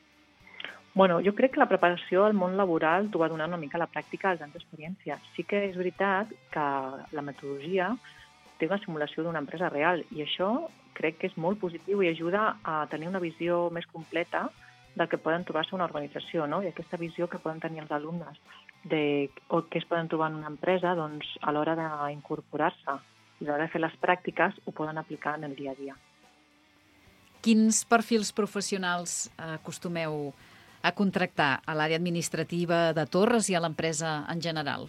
Jo crec que la preparació al món laboral t'ho va donar una mica la pràctica dels anys d'experiència. Sí que és veritat que la metodologia té una simulació d'una empresa real i això crec que és molt positiu i ajuda a tenir una visió més completa del que poden trobar-se una organització, no? I aquesta visió que poden tenir els alumnes o que es poden trobar en una empresa, a l'hora d'incorporar-se i a l'hora de fer les pràctiques ho poden aplicar en el dia a dia. Quins perfils professionals acostumeu a contractar a l'àrea administrativa de Torres i a l'empresa en general?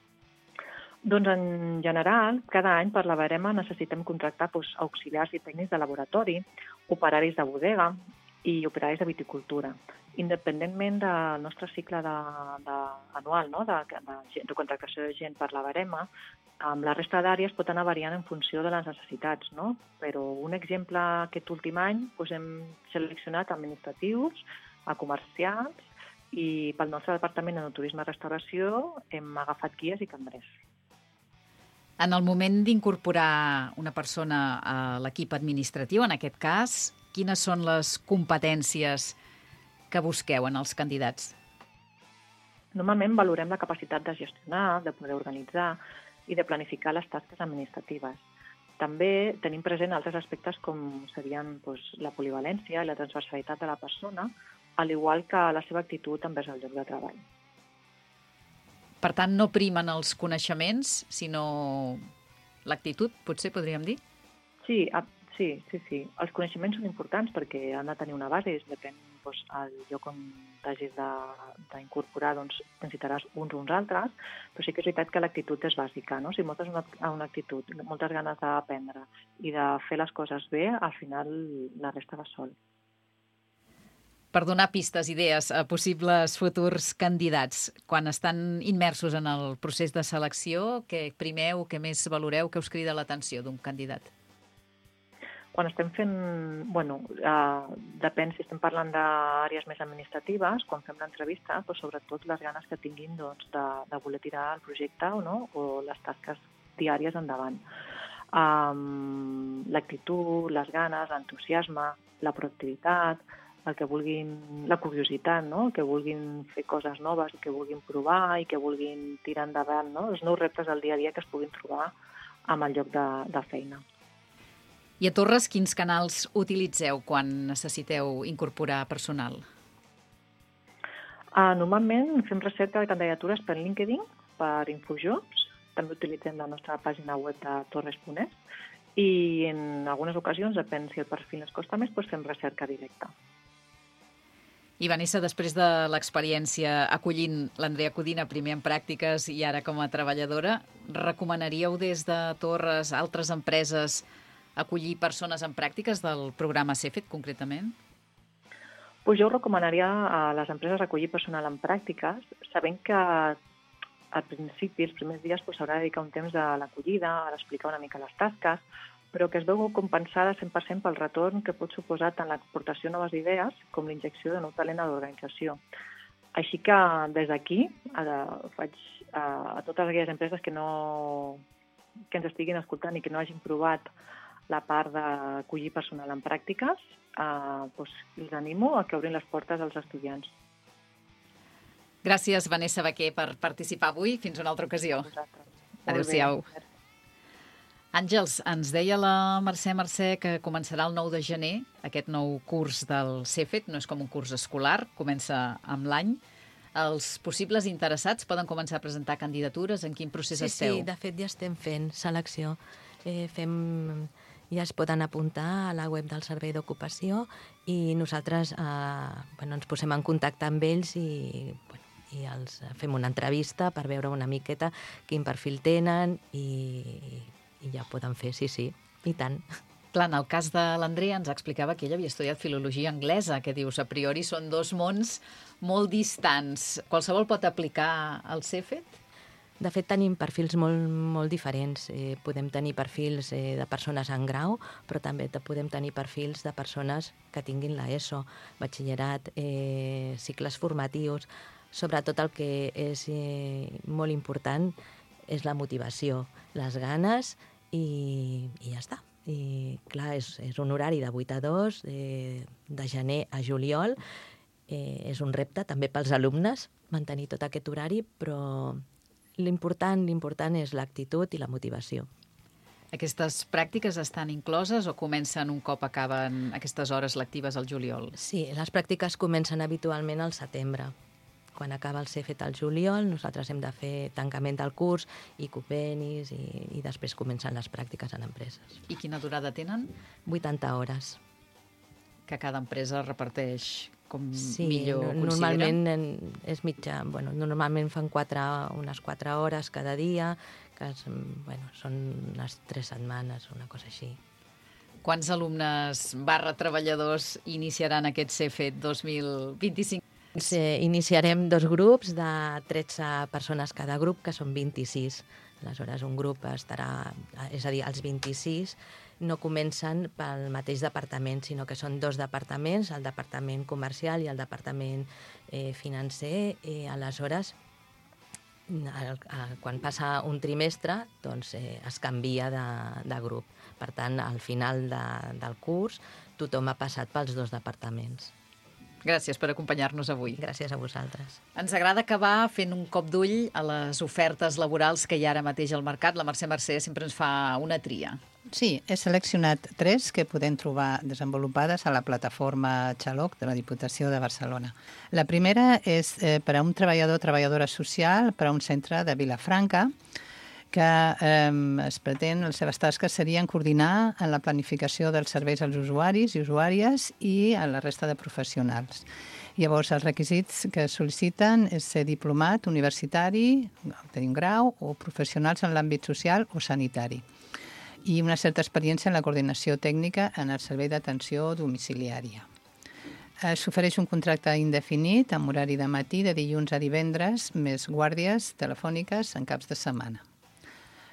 Doncs en general, cada any per la barema necessitem contractar auxiliars i tècnics de laboratori, operaris de bodega i operaris de viticultura. Independentment del nostre cicle anual, no?, de contractació de gent per la barema, amb la resta d'àrees pot anar variant en funció de les necessitats, no? Però un exemple aquest últim any hem seleccionat administratius, a comercials i pel nostre departament de turisme i restauració hem agafat guies i cambrers. En el moment d'incorporar una persona a l'equip administratiu, en aquest cas, quines són les competències que busqueu en els candidats? Normalment valorem la capacitat de gestionar, de poder organitzar i de planificar les tasques administratives. També tenim present altres aspectes com serien la polivalència i la transversalitat de la persona, al igual que la seva actitud envers el lloc de treball. Per tant, no primen els coneixements, sinó l'actitud, potser podríem dir? Sí. Els coneixements són importants perquè han de tenir una base i depèn del lloc on t'hagis d'incorporar, necessitaràs uns altres, però sí que és veritat que l'actitud és bàsica, no? Si mostres una actitud, moltes ganes d'aprendre i de fer les coses bé, al final la resta va sol. Per donar pistes, idees a possibles futurs candidats, quan estan immersos en el procés de selecció, què primeu, què més valoreu, què us crida l'atenció d'un candidat? quan estem fent, depèn si estem parlant d'àrees més administratives, quan fem l'entrevista, però sobretot les ganes que tinguin de voler tirar el projecte o les tasques diàries endavant. L'actitud, les ganes, l'entusiasme, la proactivitat, el que vulguin, la curiositat, que vulguin fer coses noves i que vulguin provar i que vulguin tirar endavant, els nous reptes del dia a dia que es puguin trobar amb el lloc de feina. I a Torres, quins canals utilitzeu quan necessiteu incorporar personal? Normalment fem recerca de candidatures per LinkedIn, per Infojobs, també utilitzem la nostra pàgina web de torres.es i en algunes ocasions, depèn si el perfil ens costa més, fem recerca directa. I Vanessa, després de l'experiència acollint l'Andrea Codina primer en pràctiques i ara com a treballadora, recomanaríeu des de Torres a altres empreses acollir persones en pràctiques del programa CEFET, concretament? Pues jo recomanaria a les empreses acollir personal en pràctiques, sabent que al principi, els primers dies, s'haurà de dedicar un temps a l'acollida, a explicar una mica les tasques, però que es veu compensada 100% pel retorn que pot suposar tant l'aportació de noves idees com l'injecció de nou talent a l'organització. Així que des d'aquí faig a totes aquelles empreses que ens estiguin escoltant i que no hagin provat la part d'acollir personal en pràctiques, els animo a que obrin les portes als estudiants. Gràcies, Vanessa Baquer, per participar avui. Fins una altra ocasió. Adéu-siau. Àngels, ens deia la Mercè que començarà el 9 de gener aquest nou curs del CEFET, no és com un curs escolar, comença amb l'any. Els possibles interessats poden començar a presentar candidatures? En quin procés esteu? Sí, de fet ja estem fent selecció. Ja es poden apuntar a la web del Servei d'Ocupació i nosaltres ens posem en contacte amb ells i els fem una entrevista per veure una miqueta quin perfil tenen i ja ho poden fer, sí, i tant. Clar, en el cas de l'Andrea ens explicava que ella havia estudiat filologia anglesa, que dius, a priori són dos mons molt distants. Qualsevol pot aplicar al CEFET? De fet, tenim perfils molt diferents. Podem tenir perfils de persones en grau, però també podem tenir perfils de persones que tinguin l'ESO, batxillerat, cicles formatius. Sobretot el que és molt important és la motivació, les ganes i ja està. I clar, és un horari de 8 a 2, de gener a juliol. És un repte també pels alumnes mantenir tot aquest horari, però l'important és l'actitud i la motivació. Aquestes pràctiques estan incloses o comencen un cop acaben aquestes hores lectives al juliol? Sí, les pràctiques comencen habitualment al setembre. Quan acaba el CEFET al juliol, nosaltres hem de fer tancament del curs i convenis i després comencen les pràctiques en empreses. I quina durada tenen? 80 hores. Que cada empresa reparteix com Sí, millor considera? Normalment és mitjà. Normalment fan unes 4 hores cada dia, que són unes 3 setmanes, una cosa així. Quants alumnes /treballadors iniciaran aquest CEFET 2025? Iniciarem 2 grups de 13 persones cada grup, que són 26. Aleshores, un grup estarà... És a dir, els 26 no comencen pel mateix departament, sinó que són 2 departaments, el departament comercial i el departament financer. Aleshores, quan passa un trimestre, doncs es canvia de grup. Per tant, al final del curs, tothom ha passat pels 2 departaments. Gràcies per acompanyar-nos avui. Gràcies a vosaltres. Ens agrada acabar fent un cop d'ull a les ofertes laborals que hi ha ara mateix al mercat. La Mercè sempre ens fa una tria. Sí, he seleccionat 3 que podem trobar desenvolupades a la plataforma Xaloc de la Diputació de Barcelona. La primera és per a un treballador o treballadora social per a un centre de Vilafranca, que es pretén, les seves tasques serien coordinar en la planificació dels serveis als usuaris i usuàries i a la resta de professionals. Llavors, els requisits que sol·liciten és ser diplomat universitari, tenir un grau, o professionals en l'àmbit social o sanitari, i una certa experiència en la coordinació tècnica en el servei d'atenció domiciliària. S'ofereix un contracte indefinit amb horari de matí de dilluns a divendres, més guàrdies telefòniques en caps de setmana.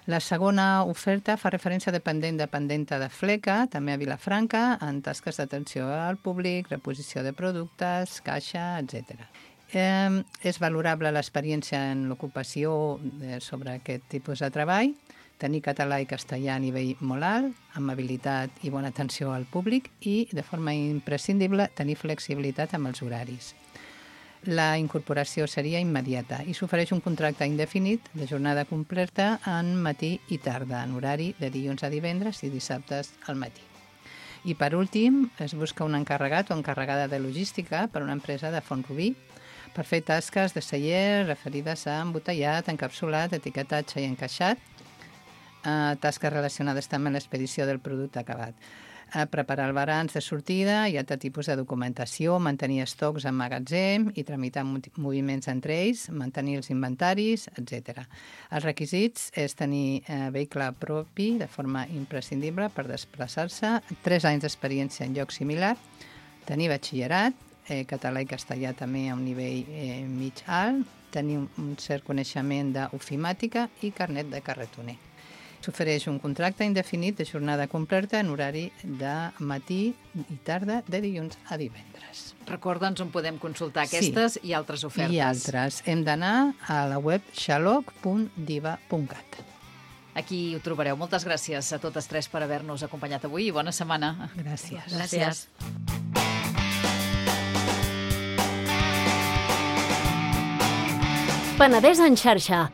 La segona oferta fa referència a dependenta de Fleca, també a Vilafranca, en tasques d'atenció al públic, reposició de productes, caixa, etc. És valorable l'experiència en l'ocupació sobre aquest tipus de treball, tenir català i castellà a nivell molt alt, amb habilitat i bona atenció al públic i, de forma imprescindible, tenir flexibilitat amb els horaris. La incorporació seria immediata i s'ofereix un contracte indefinit de jornada completa en matí i tarda, en horari de dilluns a divendres i dissabtes al matí. I, per últim, es busca un encarregat o encarregada de logística per una empresa de Font-rubí per fer tasques de celler referides a embotellat, encapsulat, etiquetatge i encaixat, tasques relacionades també amb l'expedició del producte acabat. Preparar el balanç de sortida i altre tipus de documentació, mantenir estocs en magatzem i tramitar moviments entre ells, mantenir els inventaris, etc. Els requisits és tenir vehicle propi de forma imprescindible per desplaçar-se, 3 anys d'experiència en lloc similar, tenir batxillerat, català i castellà també a un nivell mig alt, tenir un cert coneixement d'ofimàtica i carnet de carretoner. S'ofereix un contracte indefinit de jornada completa en horari de matí i tarda de dilluns a divendres. Recorda'ns on podem consultar aquestes i altres ofertes. I altres. Hem d'anar a la web xaloc.diva.cat. Aquí ho trobareu. Moltes gràcies a totes tres per haver-nos acompanyat avui i bona setmana. Gràcies. Gràcies. Penedès en xarxa.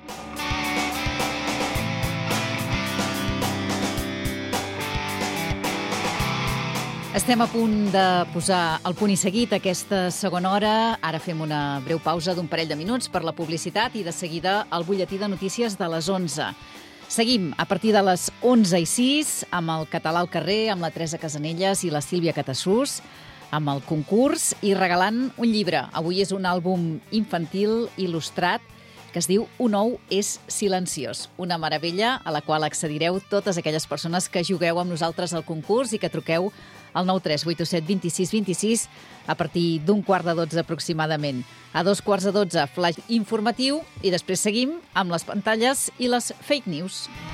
Estem a punt de posar el punt i seguit aquesta segona hora. Ara fem una breu pausa d'un parell de minuts per la publicitat i de seguida el butlletí de notícies de les 11. Seguim a partir de les 11:06 amb el Català al carrer, amb la Teresa Casanelles i la Sílvia Catassús, amb el concurs i regalant un llibre. Avui és un àlbum infantil il·lustrat que es diu Un ou és silenciós. Una meravella a la qual accedireu totes aquelles persones que jugueu amb nosaltres al concurs i que truqueu al 93 827 26 26 a partir d'un 11:45 aproximadament. A 2:15, flash informatiu i després seguim amb les pantalles i les fake news.